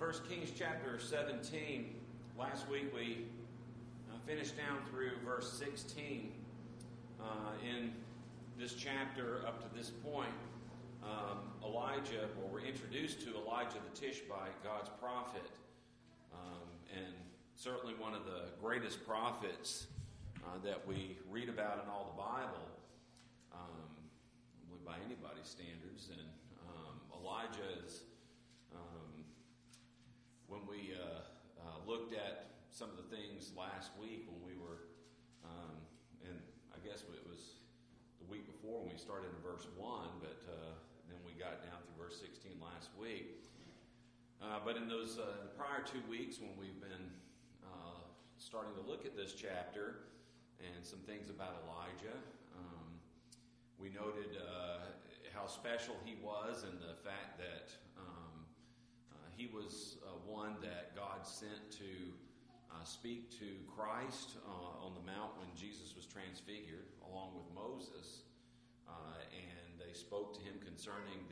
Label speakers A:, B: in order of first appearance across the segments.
A: 1 Kings chapter 17. Last week we finished down through verse 16 in this chapter up to this point. We're introduced to Elijah the Tishbite, God's prophet, and certainly one of the greatest prophets that we read about in all the Bible, by anybody's standards. And Elijah is, when we looked at some of the things last week when we were, and I guess it was the week before when we started in verse 1, but then we got down through verse 16 last week. But in those prior 2 weeks when we've been starting to look at this chapter and some things about Elijah, we noted how special he was and the fact that he was one that God sent to speak to Christ on the mount when Jesus was transfigured, along with Moses, and they spoke to him concerning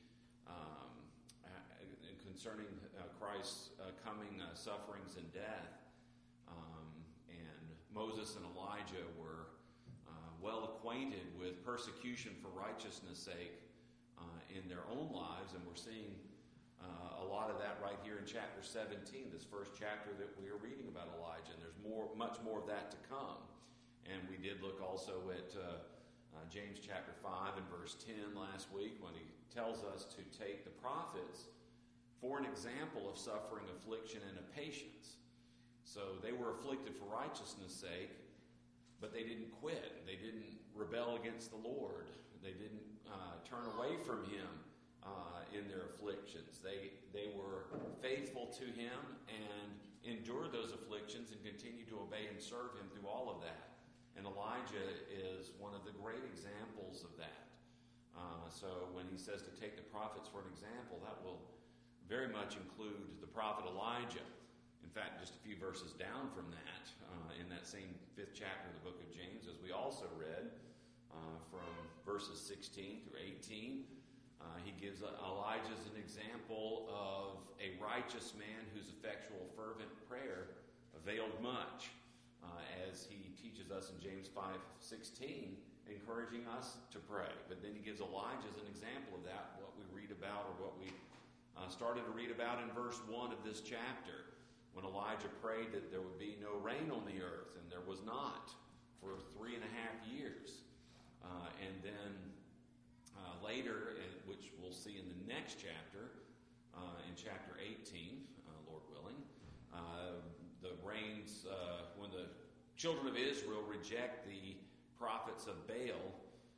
A: Christ's coming sufferings and death. And Moses and Elijah were well acquainted with persecution for righteousness' sake in their own lives, and we're seeing a lot of that right here in chapter 17, this first chapter that we are reading about Elijah, and there's much more of that to come. And we did look also at James chapter 5 and verse 10 last week, when he tells us to take the prophets for an example of suffering, affliction, and of patience. So they were afflicted for righteousness' sake, but they didn't quit. They didn't rebel against the Lord. They didn't turn away from him in their afflictions. They were faithful to him and endured those afflictions and continued to obey and serve him through all of that. And Elijah is one of the great examples of that. So when he says to take the prophets for an example, that will very much include the prophet Elijah. In fact, just a few verses down from that, in that same 5th chapter of the book of James, as we also read from verses 16 through 18, he gives Elijah as an example of a righteous man whose effectual, fervent prayer availed much, as he teaches us in James 5:16, encouraging us to pray. But then he gives Elijah as an example of that, what we read about, or what we started to read about in verse 1 of this chapter, when Elijah prayed that there would be no rain on the earth, and there was not for 3.5 years. And then later, which we'll see in the next chapter, in chapter 18, Lord willing, the rains, when the children of Israel reject the prophets of Baal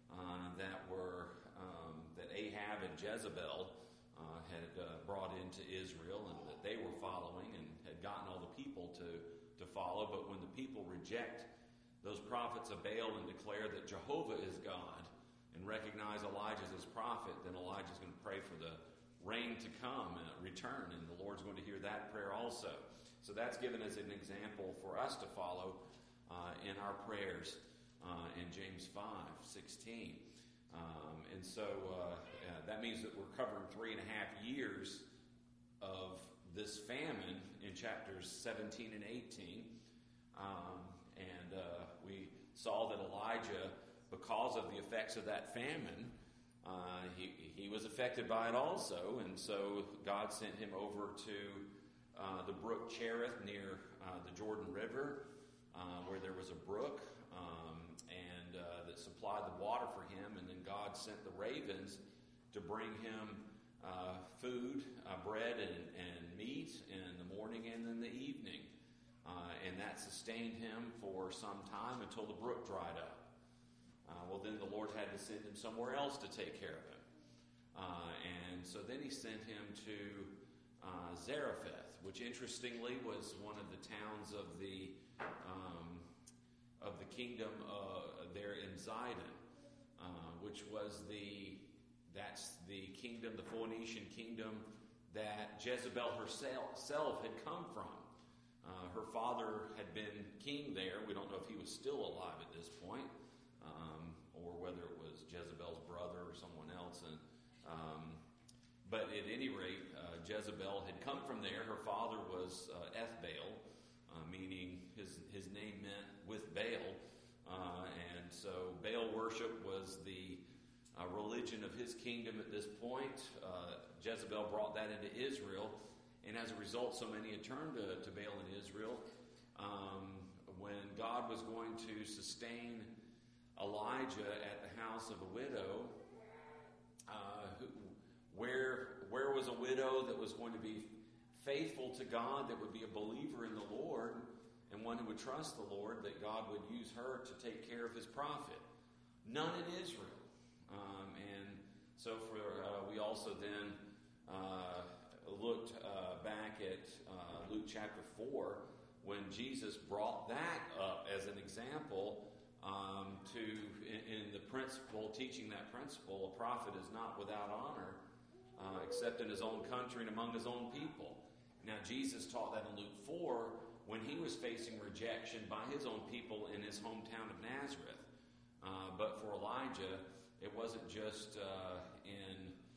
A: that Ahab and Jezebel had brought into Israel, and that they were following and had gotten all the people to follow. But when the people reject those prophets of Baal and declare that Jehovah is God and recognize Elijah as his prophet, then Elijah's going to pray for the rain to come and return, and the Lord's going to hear that prayer also. So that's given as an example for us to follow in our prayers in James 5:16. And so that means that we're covering 3.5 years of this famine in chapters 17 and 18. And we saw that Elijah, because of the effects of that famine, he was affected by it also. And so God sent him over to the brook Cherith near the Jordan River, where there was a brook, and that supplied the water for him. And then God sent the ravens to bring him food, bread and meat in the morning and in the evening. And that sustained him for some time until the brook dried up. Well, then the Lord had to send him somewhere else to take care of him. And so then he sent him to Zarephath, which interestingly was one of the towns of the kingdom there in Zidon, which was that's the kingdom, the Phoenician kingdom that Jezebel herself had come from. Her father had been king there. We don't know if he was still alive at this point, or whether it was Jezebel's brother or someone else. But at any rate, Jezebel had come from there. Her father was Ethbaal, meaning his name meant with Baal. And so Baal worship was the religion of his kingdom at this point. Jezebel brought that into Israel. And as a result, so many had turned to Baal in Israel. When God was going to sustain Elijah at the house of a widow, where was a widow that was going to be faithful to God, that would be a believer in the Lord, and one who would trust the Lord, that God would use her to take care of his prophet? None in Israel. And so we also then looked back at Luke chapter 4, when Jesus brought that up as an example in the principle, teaching that principle, a prophet is not without honor, except in his own country and among his own people. Now, Jesus taught that in Luke 4 when he was facing rejection by his own people in his hometown of Nazareth. But for Elijah, it wasn't just in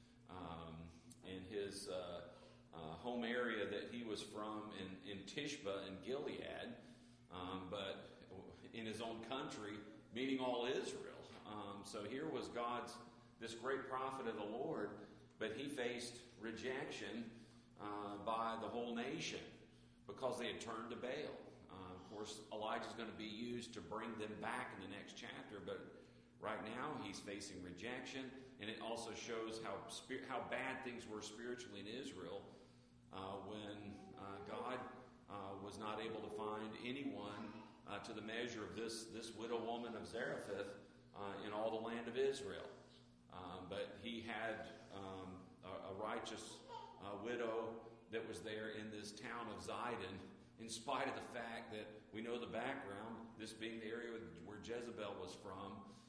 A: his home area that he was from in Tishba in Gilead, but in his own country, meaning all Israel. So here was this great prophet of the Lord, but he faced rejection by the whole nation because they had turned to Baal. Of course, Elijah's going to be used to bring them back in the next chapter, but right now he's facing rejection, and it also shows how bad things were spiritually in Israel when God was not able to find anyone to the measure of this widow woman of Zarephath in all the land of Israel. But he had a righteous widow that was there in this town of Zidon, in spite of the fact that we know the background, this being the area where Jezebel was from.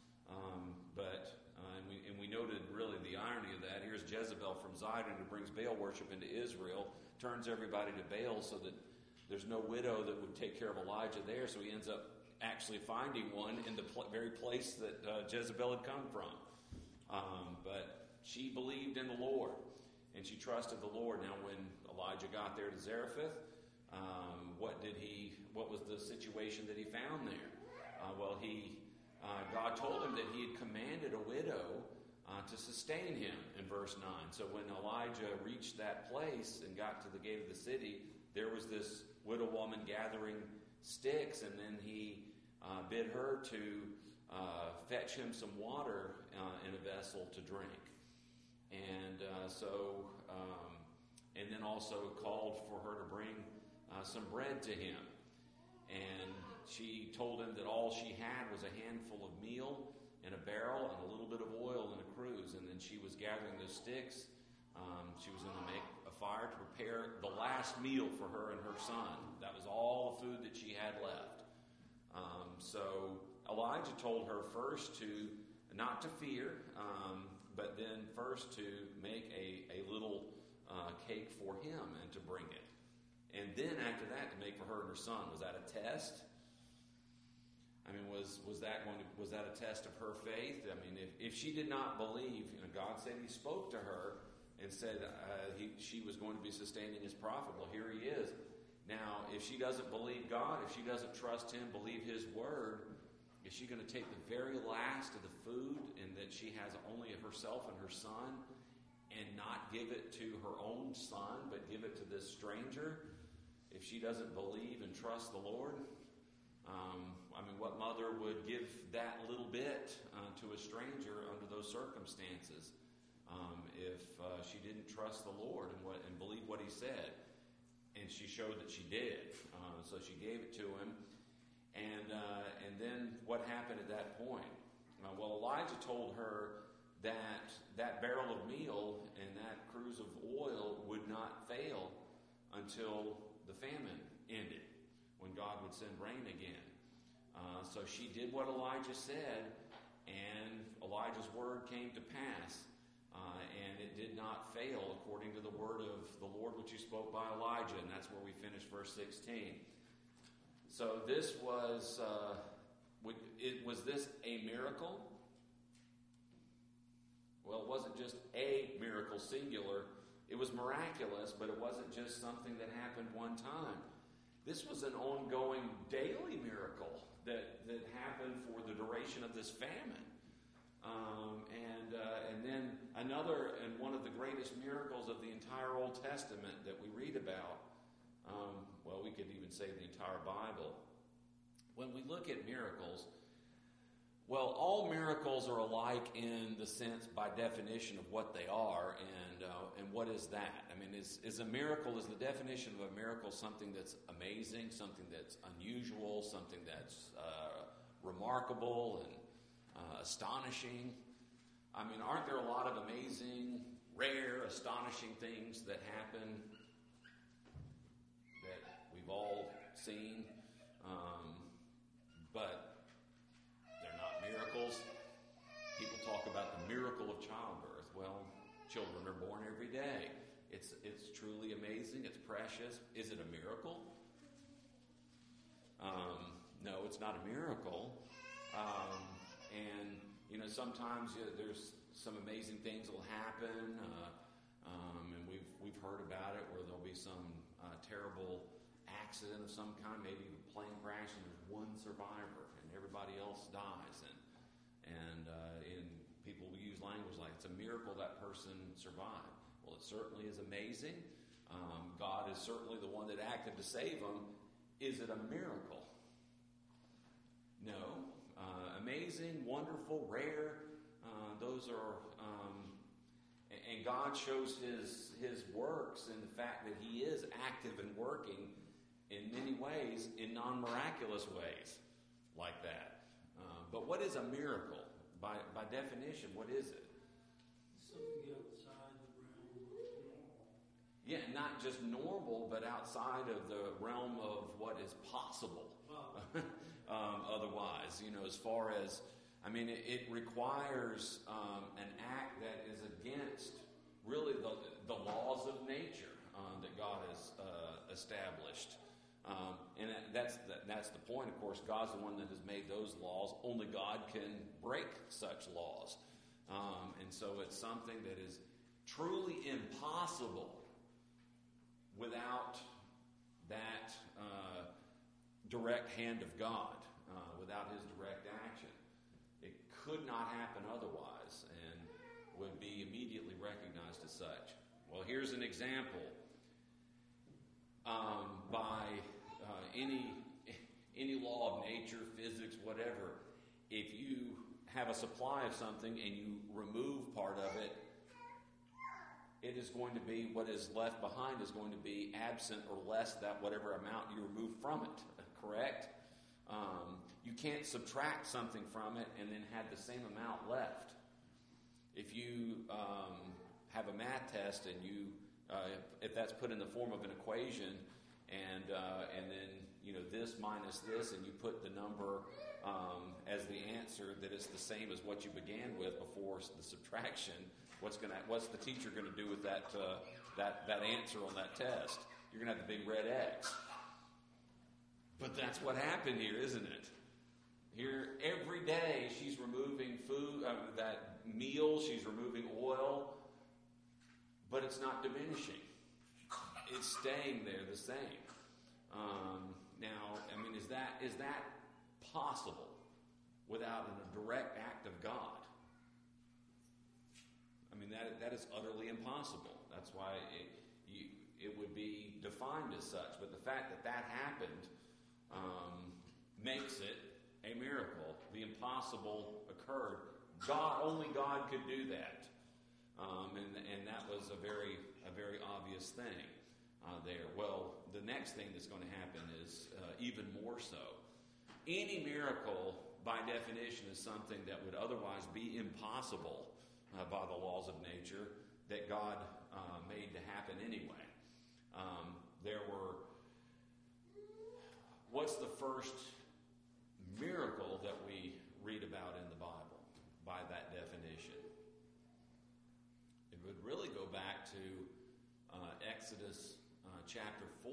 A: And we noted really the irony of that. Here's Jezebel from Zidon who brings Baal worship into Israel, turns everybody to Baal so that there's no widow that would take care of Elijah there. So he ends up actually finding one in the very place that Jezebel had come from. But she believed in the Lord, and she trusted the Lord. Now, when Elijah got there to Zarephath, what was the situation that he found there? God told him that he had commanded a widow to sustain him in verse 9. So when Elijah reached that place and got to the gate of the city, there was this widow woman gathering sticks, and then he bid her to fetch him some water in a vessel to drink. And and then also called for her to bring some bread to him. And she told him that all she had was a handful of meal in a barrel and a little bit of oil in a cruse. And then she was gathering those sticks. She was going to make a fire to prepare the last meal for her and her son. That was all the food that she had left. So Elijah told her first not to fear, but then first to make a little cake for him and to bring it. And then after that to make for her and her son. Was that a test? I mean, was that a test of her faith? I mean, if she did not believe, God said he spoke to her and said she was going to be sustaining his prophet. Well, here he is. Now, if she doesn't believe God, if she doesn't trust him, believe his word, is she going to take the very last of the food and that she has only of herself and her son and not give it to her own son, but give it to this stranger? If she doesn't believe and trust the Lord, what mother would give that little bit to a stranger under those circumstances if she didn't trust the Lord and believe what he said? And she showed that she did. So she gave it to him. And then what happened at that point? Elijah told her that barrel of meal and that cruse of oil would not fail until the famine ended, when God would send rain again. So she did what Elijah said, and Elijah's word came to pass. And it did not fail according to the word of the Lord which he spoke by Elijah. And that's where we finished verse 16. So this was this a miracle? Well, it wasn't just a miracle, singular, It was miraculous, but it wasn't just something that happened one time. This was an ongoing daily miracle that happened for the duration of this famine. And then another, and one of the greatest miracles of the entire Old Testament that we read about, well, we could even say the entire Bible. When we look at miracles, well, all miracles are alike in the sense, by definition, of what they are, and what is that? I mean, is a miracle, is the definition of a miracle something that's amazing, something that's unusual, something that's remarkable and astonishing? I mean, aren't there a lot of amazing, rare, astonishing things that happen that we've all seen, but they're not miracles? People talk about the miracle of childbirth. Well, children are born every day. It's truly amazing. It's precious. Is it a miracle? No, it's not a miracle. And sometimes there's some amazing things will happen, and we've heard about it, where there'll be some terrible accident of some kind, maybe a plane crash, and there's one survivor, and everybody else dies, and people will use language like, it's a miracle that person survived. Well, it certainly is amazing. God is certainly the one that acted to save them. Is it a miracle? No. Amazing, wonderful, rare. Those are, and God shows His works in the fact that He is active and working in many ways, in non-miraculous ways, like that. But what is a miracle? By definition, what is it?
B: Something outside the realm of normal.
A: Yeah, not just normal, but outside of the realm of what is possible. Otherwise, as far as, it requires an act that is against really the laws of nature that God has established. And that's the point. Of course, God's the one that has made those laws. Only God can break such laws. And so it's something that is truly impossible without that direct hand of God, without His direct action. It could not happen otherwise, and would be immediately recognized as such. Well, here's an example. By any law of nature, physics, whatever, if you have a supply of something and you remove part of it, it is going to be, what is left behind is going to be absent or less than whatever amount you remove from it, correct? You can't subtract something from it and then have the same amount left. If you have a math test and if that's put in the form of an equation, and then this minus this, and you put the number as the answer, that it's the same as what you began with before the subtraction, what's the teacher going to do with that answer on that test? You're going to have the big red X. But that's what happened here, isn't it? Here, every day, she's removing food, that meal, she's removing oil, but it's not diminishing. It's staying there the same. Now, is that possible without a direct act of God? That is utterly impossible. That's why it would be defined as such. But the fact that happened makes it a miracle. The impossible occurred. Only God could do that. And that was a very obvious thing there. Well, the next thing that's going to happen is even more so. Any miracle, by definition, is something that would otherwise be impossible by the laws of nature that God made to happen anyway. What's the first miracle that we read about in the Bible by that definition? It would really go back to Exodus chapter 4.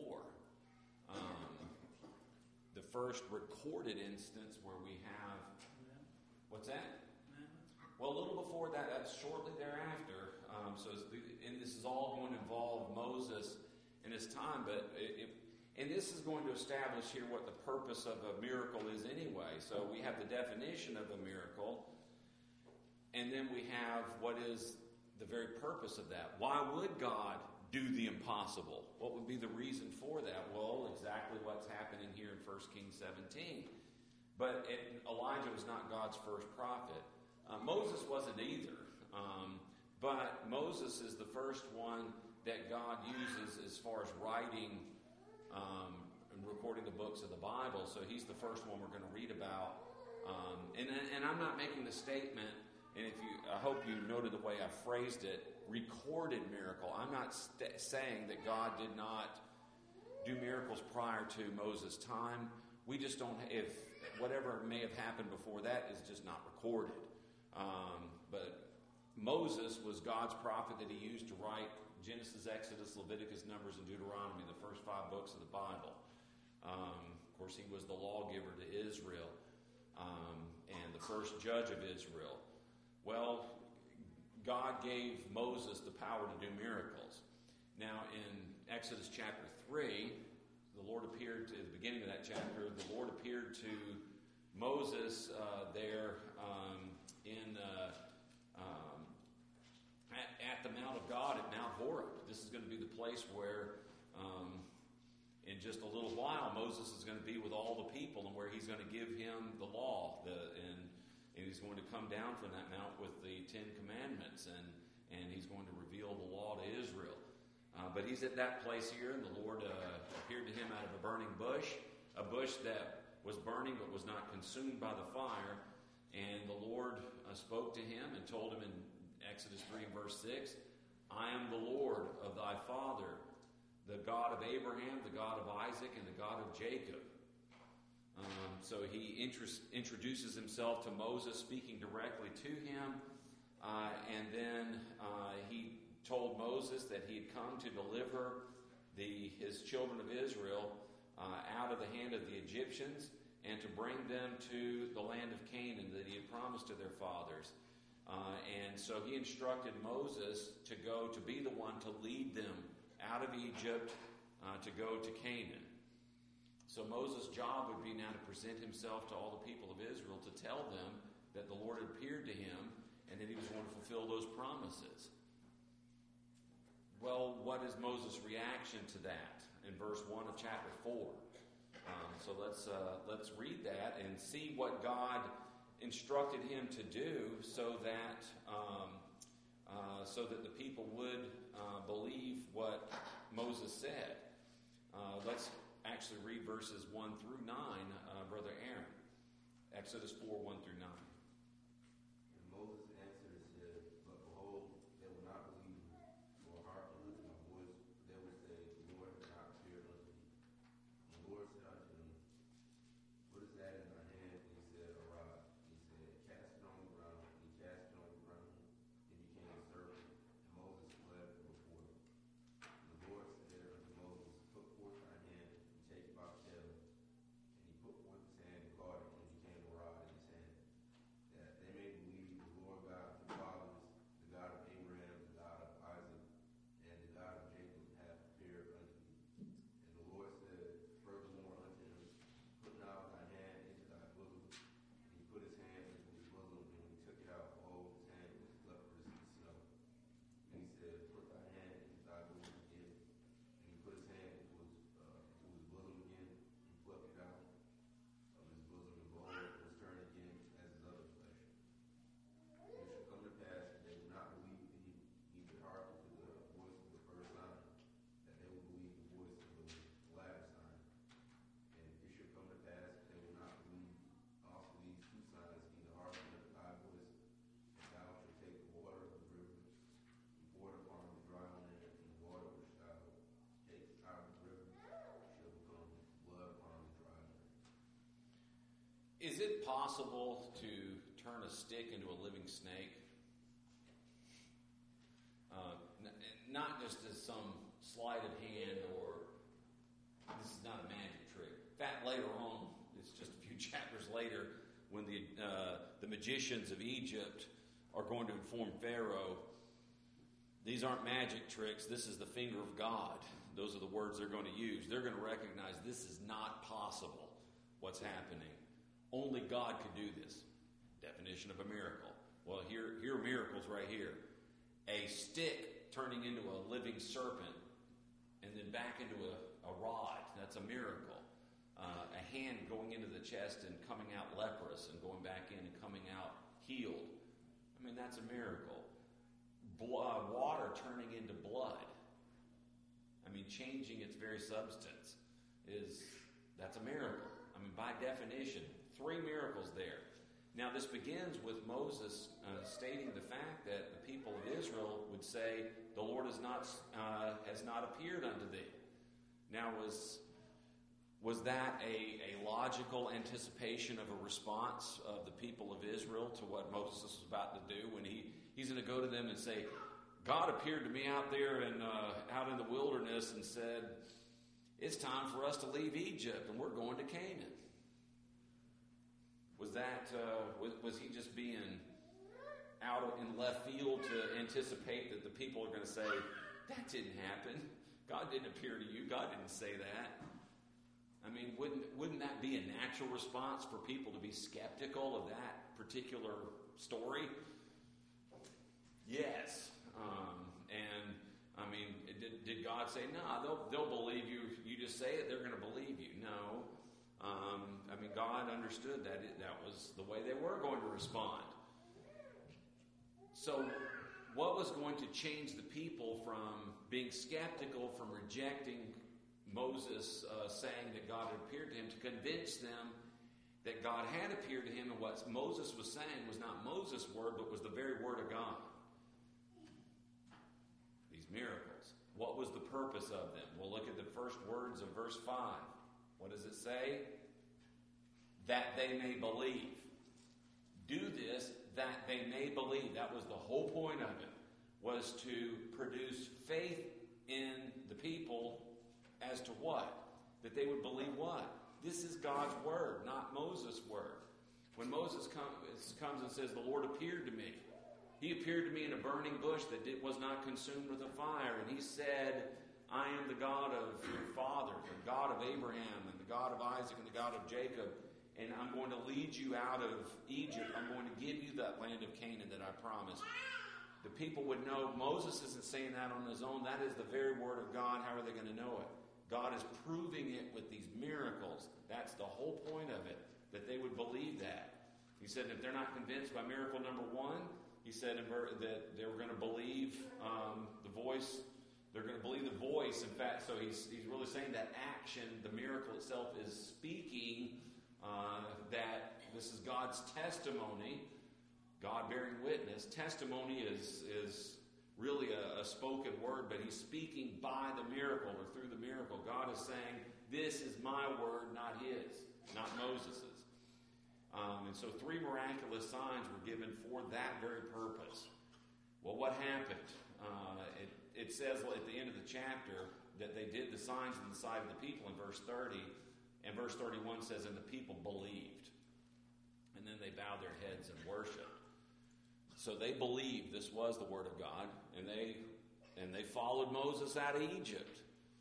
A: The first recorded instance where we have... What's that? Well, a little before that, that's shortly thereafter, And this is all going to involve Moses in his time, and this is going to establish here what the purpose of a miracle is anyway. So we have the definition of a miracle, and then we have what is the very purpose of that. Why would God do the impossible? What would be the reason for that? Well, exactly what's happening here in 1 Kings 17. But Elijah was not God's first prophet. Moses wasn't either. But Moses is the first one that God uses as far as writing and recording the books of the Bible. So he's the first one we're going to read about. And I'm not making the statement, and I hope you noted the way I phrased it, recorded miracle. I'm not saying that God did not do miracles prior to Moses' time. We just don't, if whatever may have happened before that is just not recorded. But Moses was God's prophet that he used to write Genesis, Exodus, Leviticus, Numbers, and Deuteronomy, the first 5 books of the Bible. Of course, he was the lawgiver to Israel and the first judge of Israel. Well, God gave Moses the power to do miracles. Now, in Exodus chapter 3, the Lord appeared to, at the beginning of that chapter, the Lord appeared to Moses there at the Mount of God at Mount Horeb. This is going to be the place where in just a little while Moses is going to be with all the people, and where he's going to give him the law, and he's going to come down from that mount with the 10 Commandments, and he's going to reveal the law to Israel. But he's at that place here, and the Lord appeared to him out of a burning bush, a bush that was burning but was not consumed by the fire. And the Lord spoke to him and told him in Exodus 3 and verse 6, I am the Lord of thy father, the God of Abraham, the God of Isaac, and the God of Jacob. So he introduces himself to Moses, speaking directly to him. And then he told Moses that he had come to deliver his children of Israel out of the hand of the Egyptians, and to bring them to the land of Canaan that he had promised to their fathers. And so he instructed Moses to go to be the one to lead them out of Egypt to go to Canaan. So Moses' job would be now to present himself to all the people of Israel, to tell them that the Lord had appeared to him and that he was going to fulfill those promises. Well, what is Moses' reaction to that in verse 1 of chapter 4? So let's read that and see what God instructed him to do, so that the people would believe what Moses said. Let's actually read verses 1 through 9, Brother Aaron. Exodus 4, 1 through 9.
C: And Moses answered and said, But behold, they will not believe me, nor hearken unto my voice. They will say, The Lord hath not appeared unto thee. And the Lord said unto him, What is that in thy hand? And he said, A rod. And he said, Cast it on the ground. And he cast it on the ground. It became a serpent. And Moses fled from before him. And the Lord said unto Moses, Put forth thy hand, and take it by the tail. And he put forth his hand, and caught it, and it became a rod in his hand. That they may believe the Lord God of the fathers, the God of Abraham, the God of Isaac, and the God of Jacob, hath appeared unto thee. And the Lord said furthermore unto him, Put now thy hand into thy bosom. And he put his hand into his bosom, and when he took it out, behold, his hand was leprous as snow. And he said, Put thy hand into thy bosom again. And he put his hand into his bosom again, and plucked it out of his bosom, and behold, it was turned again as his other flesh. And it shall come to pass that they will not believe thee, neither hearken to the voice of the first sign, that they will believe the voice of the latter sign. And it shall come to pass that they will not believe also these 2 signs, neither hearken unto thy voice, and thou shalt take the water of the river, and pour it upon the dry land, and the water which thou takest out of the river shall become blood upon the dry land.
A: Is it possible to turn a stick into a living snake? Not just as some sleight of hand, or this is not a magic trick. In fact, later on, it's just a few chapters later, when the magicians of Egypt are going to inform Pharaoh These aren't magic tricks. This is the finger of God. Those are the words they're going to use. They're going to recognize this is not possible, what's happening. Only God could do this. Definition of a miracle. Well, here are miracles right here. A stick turning into a living serpent and then back into a rod. That's a miracle. A hand going into the chest and coming out leprous and going back in and coming out healed. I mean, that's a miracle. Water turning into blood. I mean, changing its very substance that's a miracle. I mean, by definition, 3 miracles there. Now, this begins with Moses stating the fact that the people of Israel would say, "The Lord has not appeared unto thee." Now, was that a logical anticipation of a response of the people of Israel to what Moses was about to do when he's going to go to them and say, "God appeared to me out there and out in the wilderness and said, it's time for us to leave Egypt and we're going to Canaan." Was he just being out in left field to anticipate that the people are going to say, "That didn't happen. God didn't appear to you. God didn't say that"? I mean, wouldn't that be a natural response for people to be skeptical of that particular story? Yes. And I mean, did God say, "No, they'll believe you. You just say it, they're going to believe you"? No. I mean, God understood that was the way they were going to respond. So, what was going to change the people from being skeptical, from rejecting Moses saying that God had appeared to him, to convince them that God had appeared to him, and what Moses was saying was not Moses' word, but was the very word of God? These miracles. What was the purpose of them? We'll look at the first words of verse 5. What does it say? That they may believe. Do this that they may believe. That was the whole point of it, was to produce faith in the people as to what? That they would believe what? This is God's word, not Moses' word. When Moses comes and says, "The Lord appeared to me," he appeared to me in a burning bush that was not consumed with a fire. And he said, "I am the God of your father, the God of Abraham, and the God of Isaac, and the God of Jacob. And I'm going to lead you out of Egypt. I'm going to give you that land of Canaan that I promised." The people would know Moses isn't saying that on his own. That is the very word of God. How are they going to know it? God is proving it with these miracles. That's the whole point of it, that they would believe that. He said if they're not convinced by miracle number 1, he said that they were going to believe the voice. They're going to believe the voice. In fact, so he's really saying that action, the miracle itself, is speaking that this is God's testimony, God bearing witness. Testimony is really a spoken word, but he's speaking by the miracle or through the miracle. God is saying, this is my word, not his, not Moses's. And so 3 miraculous signs were given for that very purpose. Well, what happened? It says at the end of the chapter that they did the signs in the sight of the people in verse 30. And verse 31 says, and the people believed. And then they bowed their heads and worshiped. So they believed this was the word of God, and they followed Moses out of Egypt.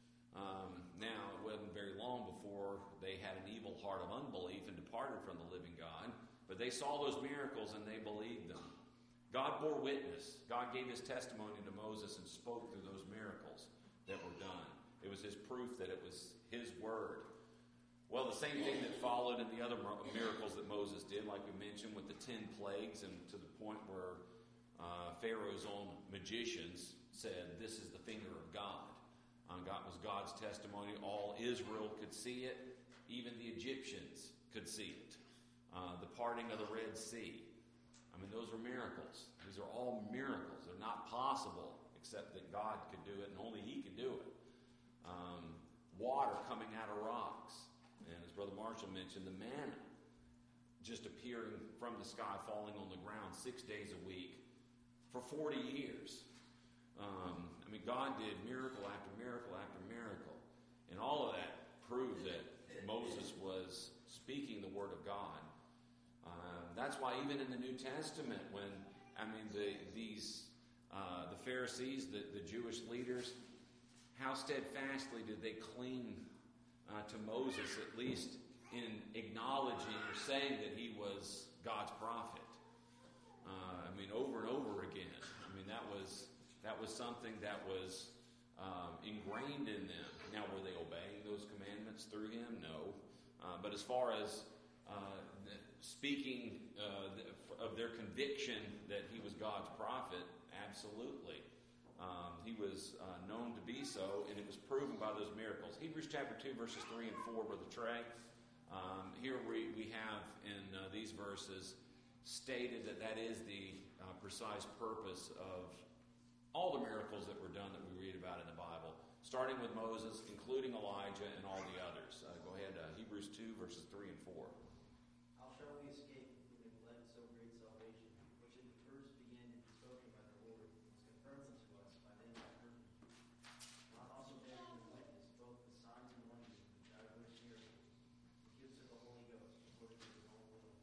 A: Now, it wasn't very long before they had an evil heart of unbelief and departed from the living God. But they saw those miracles and they believed them. God bore witness. God gave his testimony to Moses and spoke through those miracles that were done. It was his proof that it was his word. Well, the same thing that followed in the other miracles that Moses did, like we mentioned, with the 10 plagues, and to the point where Pharaoh's own magicians said, this is the finger of God. God was God's testimony. All Israel could see it. Even the Egyptians could see it. The parting of the Red Sea. I mean, those are miracles. These are all miracles. They're not possible except that God could do it, and only he could do it. Water coming out of rocks. And as Brother Marshall mentioned, the manna just appearing from the sky, falling on the ground 6 days a week for 40 years. I mean, God did miracle after miracle after miracle. And all of that proved that Moses was speaking the word of God. That's why even in the New Testament, when, these the Pharisees, the Jewish leaders, how steadfastly did they cling to Moses, at least in acknowledging or saying that he was God's prophet. Over and over again. That was something that was ingrained in them. Now, were they obeying those commandments through him? No. But as far as speaking of their conviction that he was God's prophet, absolutely. He was known to be so, and it was proven by those miracles. Hebrews chapter 2, verses 3 and 4, Brother Trey. Here we have in these verses stated that is the precise purpose of all the miracles that were done that we read about in the Bible, starting with Moses, including Elijah, and all the others. Go ahead, Hebrews 2, verses 3 and 4.
D: How shall we escape from neglect so great salvation, which at the first began to be spoken by the Lord, was confirmed unto us by them that heard him? Not also bearing them witness, both the signs and wonders and divers miracles, the gifts of the Holy Ghost, according to his own will.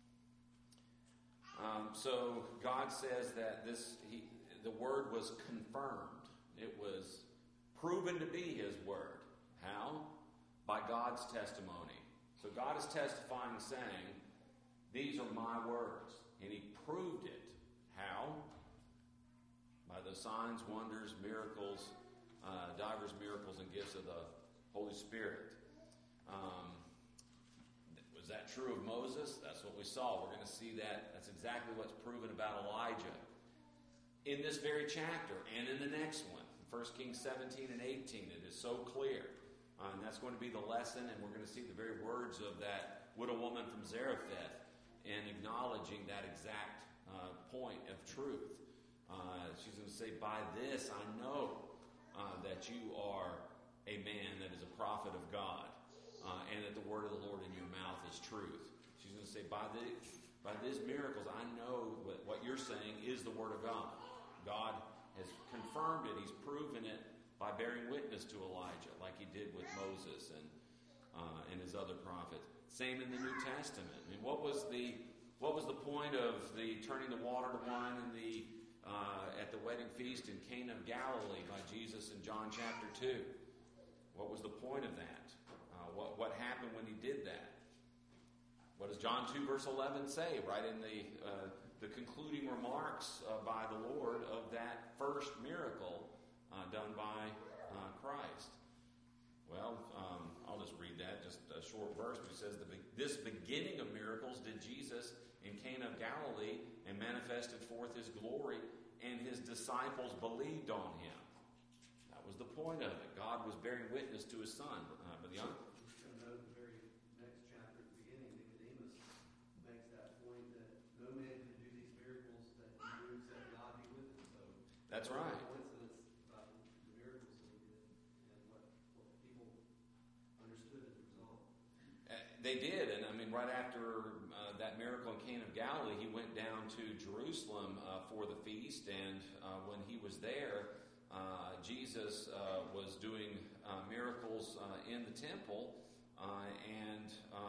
A: So God says that the word was confirmed. It was proven to be his word. How? By God's testimony. So God is testifying, saying, these are my words. And he proved it. How? By the signs, wonders, miracles, divers miracles and gifts of the Holy Spirit. Was that true of Moses? That's what we saw. We're going to see that. That's exactly what's proven about Elijah in this very chapter and in the next one, 1 Kings 17 and 18. It is so clear. And that's going to be the lesson, and we're going to see the very words of that widow woman from Zarephath and acknowledging that exact point of truth. She's going to say, by this I know that you are a man that is a prophet of God, and that the word of the Lord in your mouth is truth. She's going to say, by these miracles, I know what you're saying is the word of God. God has confirmed it. He's proven it by bearing witness to Elijah, like he did with Moses and his other prophets. Same in the New Testament. What was the point of the turning the water to wine in at the wedding feast in Cana of Galilee by Jesus in John chapter 2? What was the point of that? What happened when he did that? What does John 2 verse 11 say right in the concluding remarks by the Lord of that first miracle done by Christ? Well, I'll just read that, just a short verse. But it says, this beginning of miracles did Jesus in Cana of Galilee and manifested forth his glory, and his disciples believed on him. That was the point of it. God was bearing witness to his son. But the other...
E: The very next chapter at the beginning, Nicodemus makes that point that no man can do these miracles that he do except God be with him. So
A: that's right.
E: Coincidence about the miracles that he did and what people understood as a result.
A: They did, and right after that miracle in Cana of Galilee, he went down to Jerusalem for the feast, and when he was there, Jesus was doing miracles in the temple, and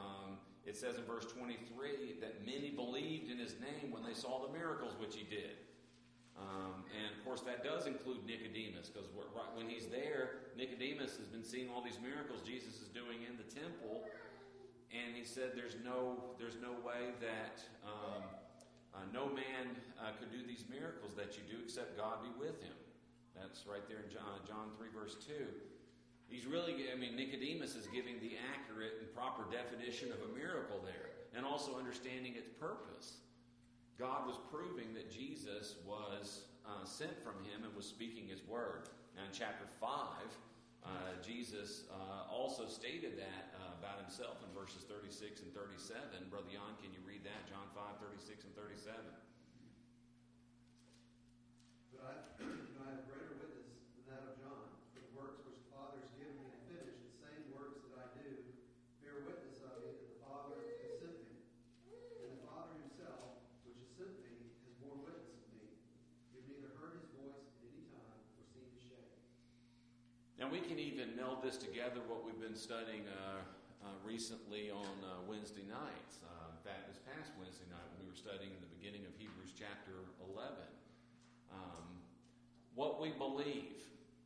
A: it says in verse 23 that many believed in his name when they saw the miracles which he did. And of course that does include Nicodemus, because when he's there, Nicodemus has been seeing all these miracles Jesus is doing in the temple, and he said there's no way that no man could do these miracles that you do except God be with him. That's right there in John 3 verse 2. He's really, Nicodemus is giving the accurate and proper definition of a miracle there, and also understanding its purpose. God was proving that Jesus was sent from him and was speaking his word. Now in chapter 5, Jesus also stated that about himself in verses 36 and 37. Brother Jan, can you read that? John 5, 36 and 37.
E: But I have greater witness than that of John, for the works which the Father has given me to finish, the same works that I do, bear witness of me that the Father has sent me. And the Father himself, which has sent me, has borne witness of me. You have neither heard his voice at any time, or seen his shape.
A: Now we can even meld this together, what we've been studying recently on Wednesday nights. In fact, this past Wednesday night when we were studying in the beginning of Hebrews chapter 11. what we believe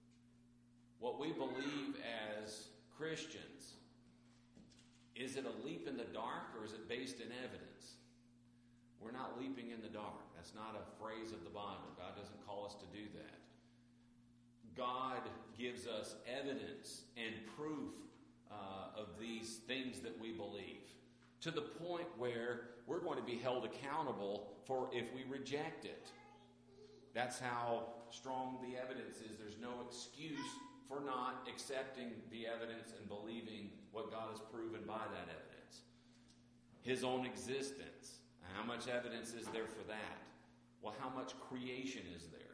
A: as Christians, is it a leap in the dark or is it based in evidence? We're not leaping in the dark. That's not a phrase of the Bible. God doesn't call us to do that. God gives us evidence and proof of these things that we believe, to the point where we're going to be held accountable for if we reject it. That's how strong the evidence is. There's no excuse for not accepting the evidence and believing what God has proven by that evidence. His own existence. How much evidence is there for that? Well, how much creation is there?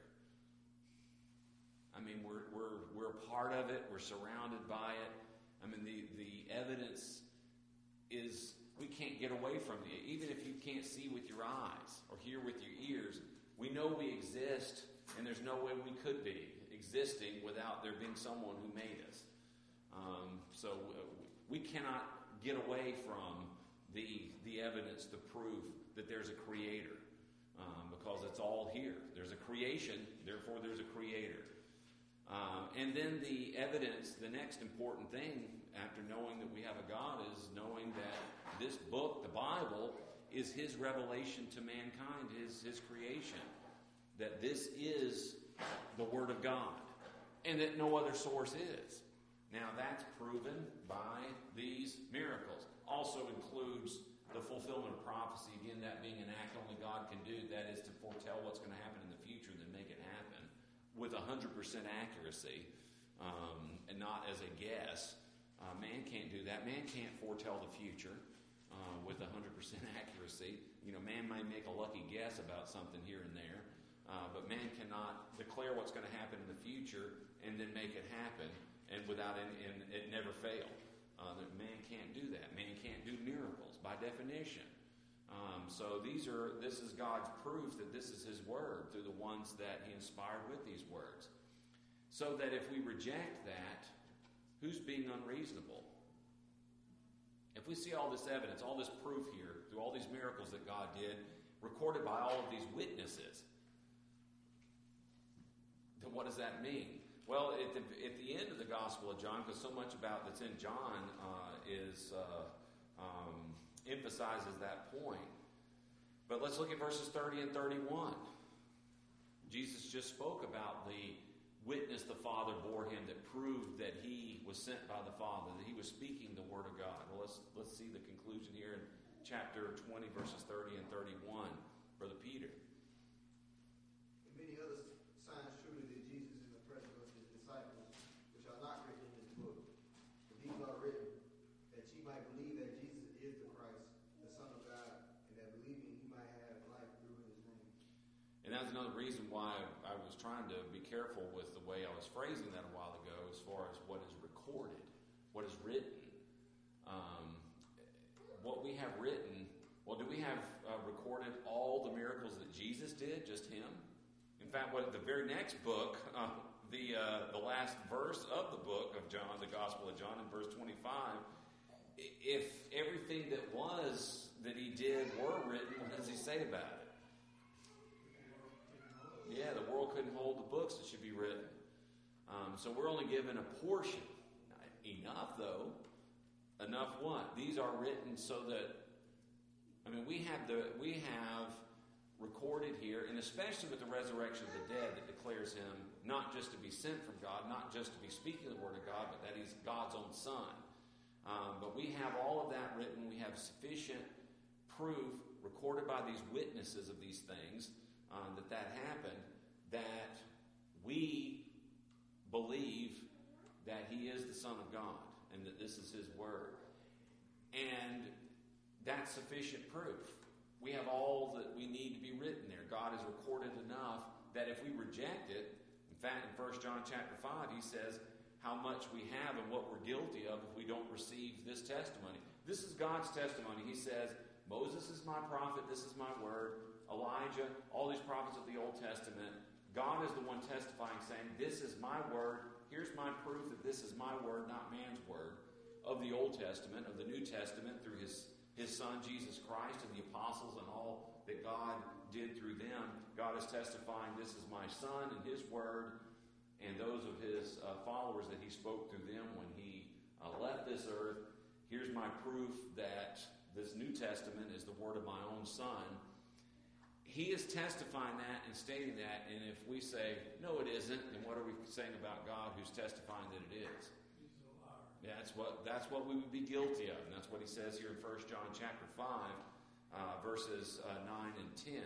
A: I mean, we're a part of it. We're surrounded by it. I mean, the evidence is, we can't get away from it. Even if you can't see with your eyes or hear with your ears, we know we exist, and there's no way we could be existing without there being someone who made us. So we cannot get away from the evidence, the proof that there's a creator, because it's all here. There's a creation, therefore there's a creator. And then the evidence, the next important thing after knowing that we have a God, is knowing that this book, the Bible, is His revelation to mankind, His creation. That this is the Word of God, and that no other source is. Now that's proven by these miracles. Also includes the fulfillment of prophecy, again, that being an act only God can do, that is to foretell what's going to happen in the future and then make it happen with 100% accuracy, and not as a guess. Man can't do that. Man can't foretell the future with 100% accuracy. You know, man may make a lucky guess about something here and there, but man cannot declare what's going to happen in the future and then make it happen and without and it never fail. Man can't do that. Man can't do miracles by definition. So this is God's proof that this is His Word through the ones that He inspired with these words. So that if we reject that, who's being unreasonable? If we see all this evidence, all this proof here, through all these miracles that God did, recorded by all of these witnesses, then what does that mean? Well, at the end of the Gospel of John, because so much about that's in John emphasizes that point. But let's look at verses 30 and 31. Jesus just spoke about the witness the Father bore Him that proved that He was sent by the Father, that He was speaking the Word of God. Well, let's see the conclusion here in chapter 20, verses 30 and 31. Brother Peter.
E: And many other signs truly that Jesus is the presence of His disciples, which are not written in this book. But these are written that ye might believe that Jesus is the Christ, the Son of God, and that believing ye might have life through His name.
A: And that's another reason why I was trying to be careful with the way I was phrasing that a while ago as far as what is recorded, what is written. What we have written, well, do we have recorded all the miracles that Jesus did, just Him? In fact, the very next book, the last verse of the book of John, the Gospel of John, in verse 25, if everything that He did were written, what does He say about it? Yeah, the world couldn't hold the books that should be written. So we're only given a portion. Enough, though. Enough what? These are written so that, we have recorded here, and especially with the resurrection of the dead that declares Him not just to be sent from God, not just to be speaking the Word of God, but that He's God's own Son. But we have all of that written. We have sufficient proof recorded by these witnesses of these things that happened, that we believe that He is the Son of God and that this is His Word. And that's sufficient proof. We have all that we need to be written there. God has recorded enough that if we reject it, in fact, in 1 John chapter 5, He says how much we have and what we're guilty of if we don't receive this testimony. This is God's testimony. He says, Moses is my prophet, this is my word. Elijah, all these prophets of the Old Testament, God is the one testifying, saying, this is my word. Here's my proof that this is my word, not man's word, of the Old Testament, of the New Testament, through His Son, Jesus Christ, and the apostles and all that God did through them. God is testifying, this is my Son and His Word, and those of His followers that He spoke through them when He left this earth. Here's my proof that this New Testament is the Word of my own Son. He is testifying that and stating that, and if we say, no, it isn't, then what are we saying about God who's testifying that it is?
B: He's a liar.
A: That's what we would be guilty of, and that's what he says here in 1 John chapter 5, verses 9 and 10.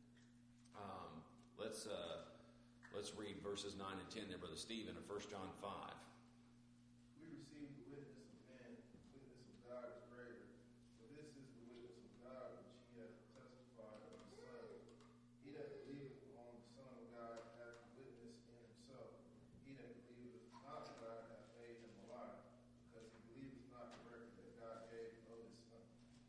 A: Let's read verses 9 and 10 there, Brother Stephen, of 1 John 5.
C: We receive the witness of man, the witness of God is greater. For this is the witness of God which he hath testified of the Son. He that believeth on the Son of God hath witness in himself. He that believeth not God hath made him a liar, because he believeth not the record that God gave of his Son.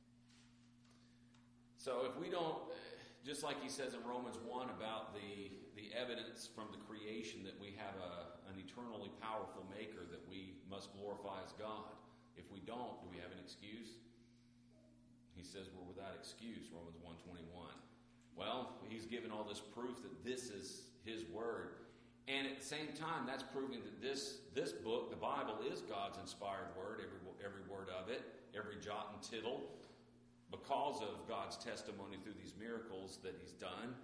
A: So if we don't, just like he says in Romans 1 about the evidence from the creation that we have an eternally powerful maker that we must glorify as God. If we don't, do we have an excuse? He says we're without excuse, Romans 1:21. Well, he's given all this proof that this is his word. And at the same time, that's proving that this book, the Bible, is God's inspired word, every word of it, every jot and tittle, because of God's testimony through these miracles that he's done.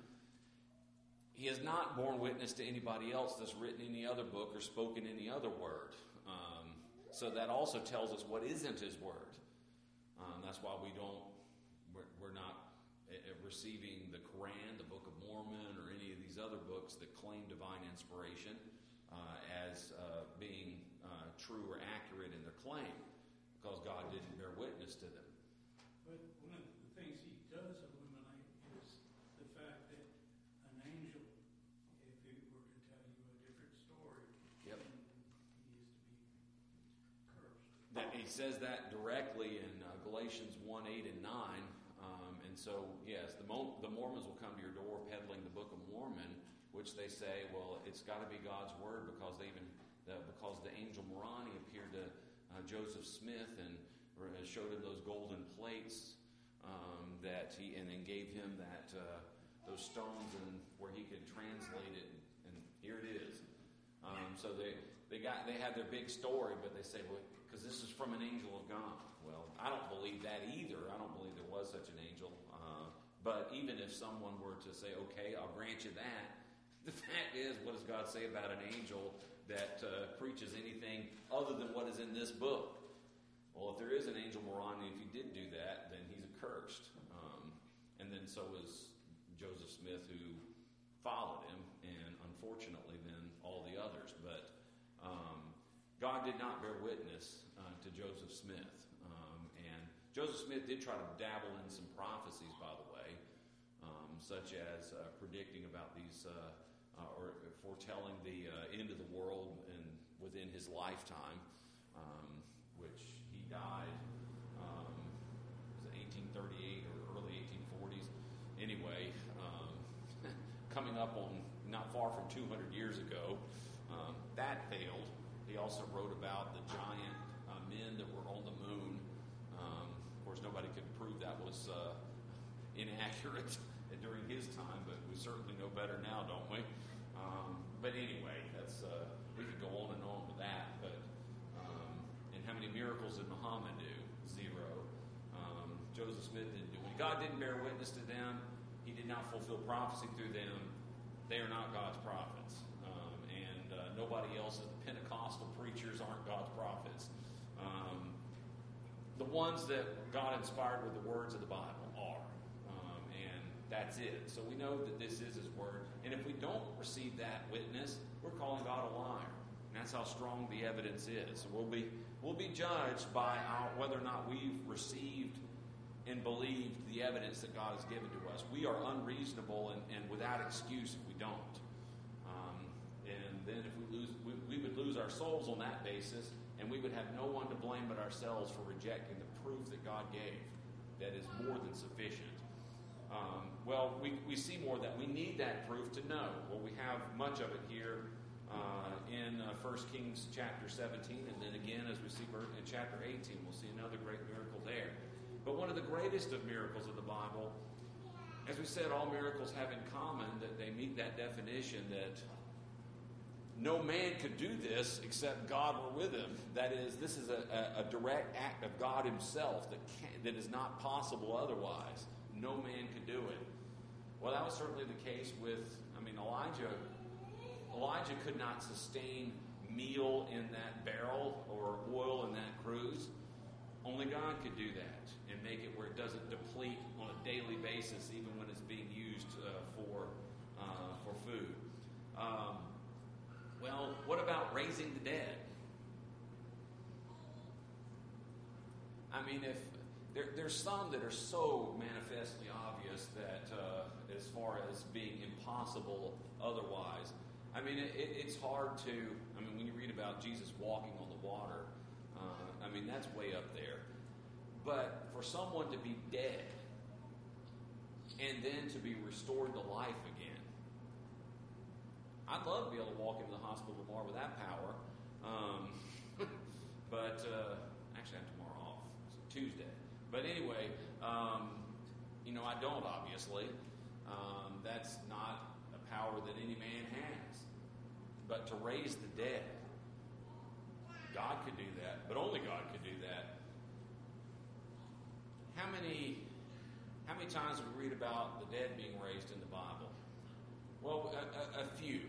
A: He has not borne witness to anybody else that's written any other book or spoken any other word. So that also tells us what isn't his word. That's why we're not receiving the Quran, the Book of Mormon, or any of these other books that claim divine inspiration as being true or accurate in their claim, because God didn't bear witness to them.
B: But one of the things he does illuminate is the fact that an angel, if he were to tell you a different story,
A: Yep.
B: then he is to be cursed.
A: That he says that directly in Galatians 1, 8, and 9. And so, yes, the Mormons will come to your door peddling the Book of Mormon, which they say, well, it's got to be God's word because because the angel Moroni appeared to Joseph Smith and showed him those golden plates and then gave him those stones and where he could translate it, and here it is. So they had their big story, but they say, well, because this is from an angel of God. Well, I don't believe that either. I don't believe there was such an angel. But even if someone were to say, okay, I'll grant you that, the fact is, what does God say about an angel that preaches anything other than what is in this book? Well, if there is an angel Moroni, if he did do that, then he's accursed. And then so is Joseph Smith, who followed him, and unfortunately then all the others. But God did not bear witness to Joseph Smith. And Joseph Smith did try to dabble in some prophecies, by the way, such as predicting about these, or foretelling the end of the world within his lifetime, which he died, was it 1838 or early 1840s? Anyway, coming up on not far from 200 years ago. That failed. He also wrote about the giant men that were on the moon. Of course, nobody could prove that was inaccurate during his time, but we certainly know better now, don't we? But anyway, we could go on and on with that. But and how many miracles did Muhammad do? 0. Joseph Smith didn't do it. God didn't bear witness to them. He did not fulfill prophecy through them. They are not God's prophets. And nobody else, the Pentecostal preachers aren't God's prophets. The ones that God inspired with the words of the Bible are. And that's it. So we know that this is his word. And if we don't receive that witness, we're calling God a liar. And that's how strong the evidence is. So we'll be judged by whether or not we've received and believed the evidence that God has given to us. We are unreasonable and without excuse if we don't. And then if we would lose our souls on that basis, and we would have no one to blame but ourselves for rejecting the proof that God gave that is more than sufficient. Well, we see more of that. We need that proof to know. Well, we have much of it here in 1 Kings chapter 17, and then again, as we see in chapter 18, we'll see another great miracle there. But one of the greatest of miracles of the Bible As we said, all miracles have in common that they meet that definition that no man could do this except God were with him. That is, this is a direct act of God himself that is not possible otherwise. No man could do it. Well, that was certainly the case with, Elijah. Elijah could not sustain meal in that barrel or oil in that cruse. Only God could do that and make it where it doesn't deplete on a daily basis, even when it's being used for food. Well, what about raising the dead? If there's some that are so manifestly obvious that as far as being impossible otherwise, it's hard to. When you read about Jesus walking on the water, that's way up there. But for someone to be dead and then to be restored to life again, I'd love to be able to walk into the hospital tomorrow with that power. But actually, I have tomorrow off. It's Tuesday. But anyway, I don't, obviously. That's not a power that any man has. But to raise the dead, God could do that, but only God could do that. How many times do we read about the dead being raised in the Bible? Well, a few.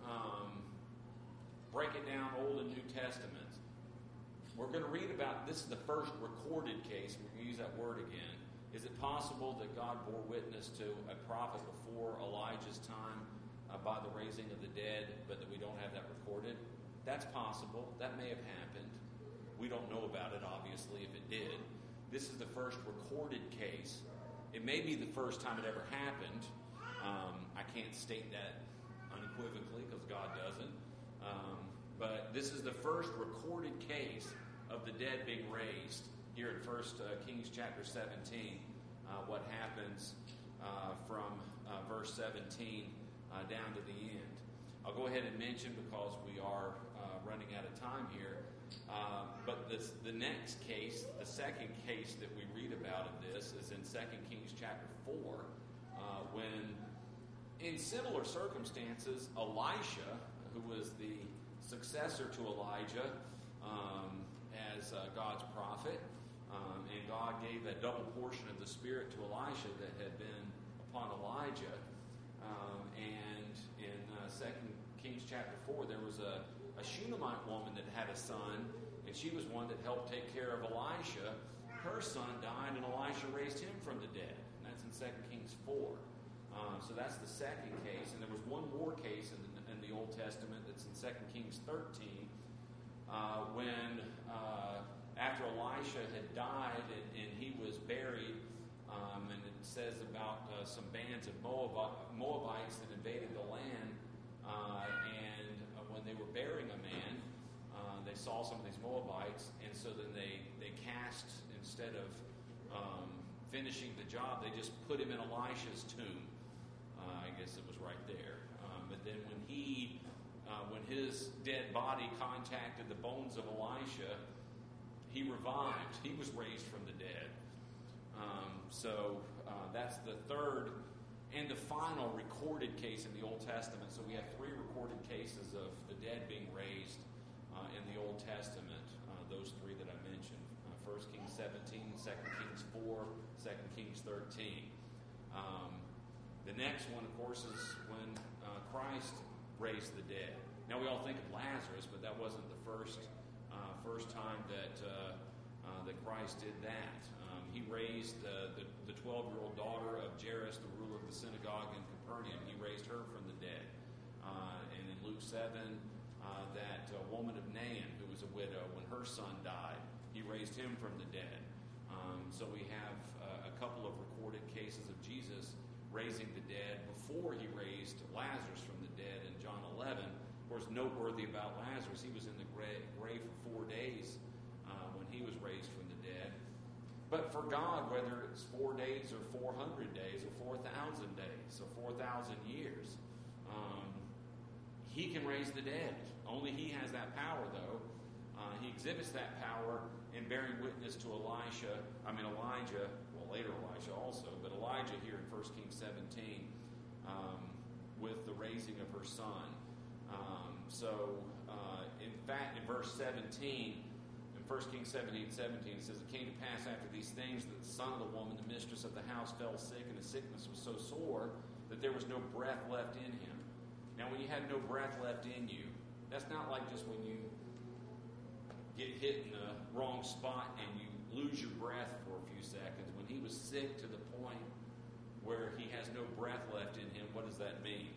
A: Break it down, Old and New Testaments. We're going to read about, this is the first recorded case, we're going to use that word again. Is it possible that God bore witness to a prophet before Elijah's time by the raising of the dead, but that we don't have that recorded? That's possible. That may have happened. We don't know about it, obviously, if it did. This is the first recorded case. It may be the first time it ever happened. I can't state that unequivocally because God doesn't. But this is the first recorded case of the dead being raised here in 1 Kings chapter 17. What happens from verse 17 down to the end. I'll go ahead and mention, because we are running out of time here, but the next case, the second case that we read about of this is in 2 Kings chapter 4, when in similar circumstances, Elisha, who was the successor to Elijah as God's prophet, and God gave a double portion of the Spirit to Elisha that had been upon Elijah. And in 2 Kings chapter 4, there was a Shunammite woman that had a son, and she was one that helped take care of Elisha. Her son died, and Elisha raised him from the dead. And that's in 2 Kings 4. So that's the second case. And there was one more case in the Old Testament that's in 2 Kings 13, when after Elisha had died and he was buried, and it says about some bands of Moabites that invaded the land, and when they were burying a man, they saw some of these Moabites, and so then they cast, instead of finishing the job, they just put him in Elisha's tomb. I guess it was right there. But then when his dead body contacted the bones of Elisha, he revived. He was raised from the dead. So that's the third and the final recorded case in the Old Testament. So we have three recorded cases of the dead being raised in the Old Testament. Those three that I mentioned. 1 Kings 17, 2 Kings 4, 2 Kings 13. The next one, of course, is when Christ raised the dead. Now we all think of Lazarus, but that wasn't the first time that Christ did that. He raised the 12-year-old daughter of Jairus, the ruler of the synagogue in Capernaum. He raised her from the dead. And in Luke 7, that woman of Nain, who was a widow, when her son died, he raised him from the dead. So we have a couple of recorded cases of Jesus raising the dead before he raised Lazarus from the dead in John 11. Of course, noteworthy about Lazarus, he was in the grave for 4 days when he was raised from the dead. But for God, whether it's 4 days or 400 days or 4,000 days or 4,000 years, he can raise the dead. Only he has that power, though. He exhibits that power in bearing witness to Elijah, well, later Elijah also, but Elijah here in 1 Kings 17 with the raising of her son. In fact, in verse 17, in 1 Kings 17, it says, "It came to pass after these things that the son of the woman, the mistress of the house, fell sick, and his sickness was so sore that there was no breath left in him." Now, when you have no breath left in you, that's not like just when you get hit in the wrong spot and you lose your breath for a few seconds. When he was sick to the point where he has no breath left in him, what does that mean?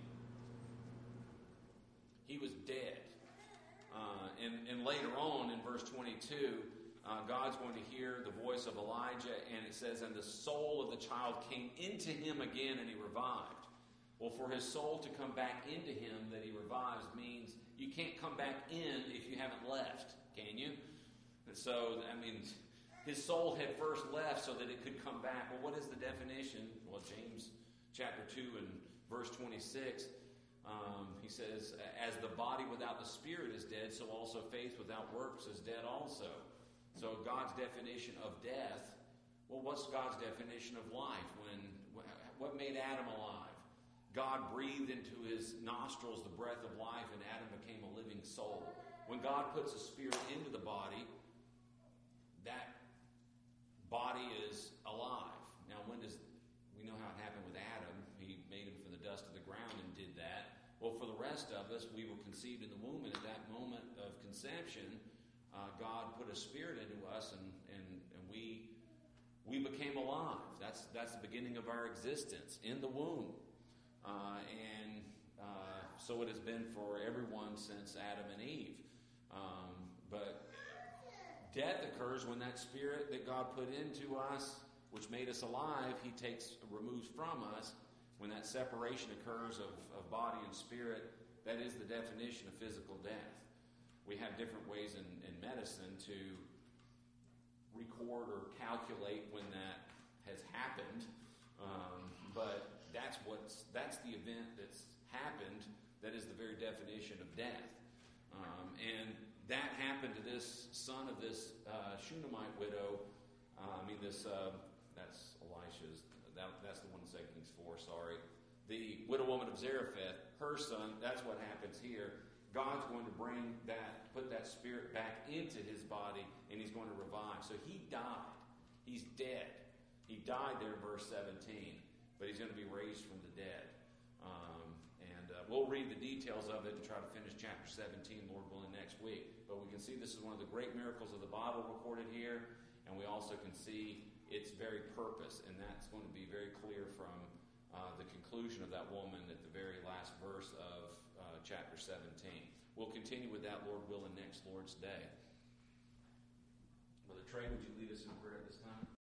A: He was dead. And later on in verse 22, God's going to hear the voice of Elijah, and it says, "And the soul of the child came into him again, and he revived." Well, for his soul to come back into him that he revives means you can't come back in if you haven't left, can you? And so, his soul had first left so that it could come back. Well, what is the definition? Well, James chapter 2 and verse 26, he says, "As the body without the spirit is dead, so also faith without works is dead also." So God's definition of death, well, what's God's definition of life? What made Adam alive? God breathed into his nostrils the breath of life, and Adam became a living soul. When God puts a spirit into the body, that body is alive. Now, we know how it happened with Adam? He made him from the dust of the ground and did that. Well, for the rest of us, we were conceived in the womb, and at that moment of conception, God put a spirit into us, and we became alive. That's the beginning of our existence in the womb. So it has been for everyone since Adam and Eve. But death occurs when that spirit that God put into us, which made us alive, he removes from us. When that separation occurs of body and spirit, that is the definition of physical death. We have different ways in medicine to record or calculate when that has happened, but that's the event that's happened. That is the very definition of death. And that happened to this son of this Shunammite widow. That's Elisha's. That's the one in 2 Kings 4, sorry. The widow woman of Zarephath, her son, that's what happens here. God's going to put that spirit back into his body, and he's going to revive. So he died. He's dead. He died there in verse 17, but he's going to be raised from the dead. We'll read the details of it and try to finish chapter 17, Lord willing, next week. But we can see this is one of the great miracles of the Bible recorded here, and we also can see its very purpose, and that's going to be very clear from the conclusion of that woman at the very last verse of chapter 17. We'll continue with that, Lord willing, next Lord's Day. Brother Trey, would you lead us in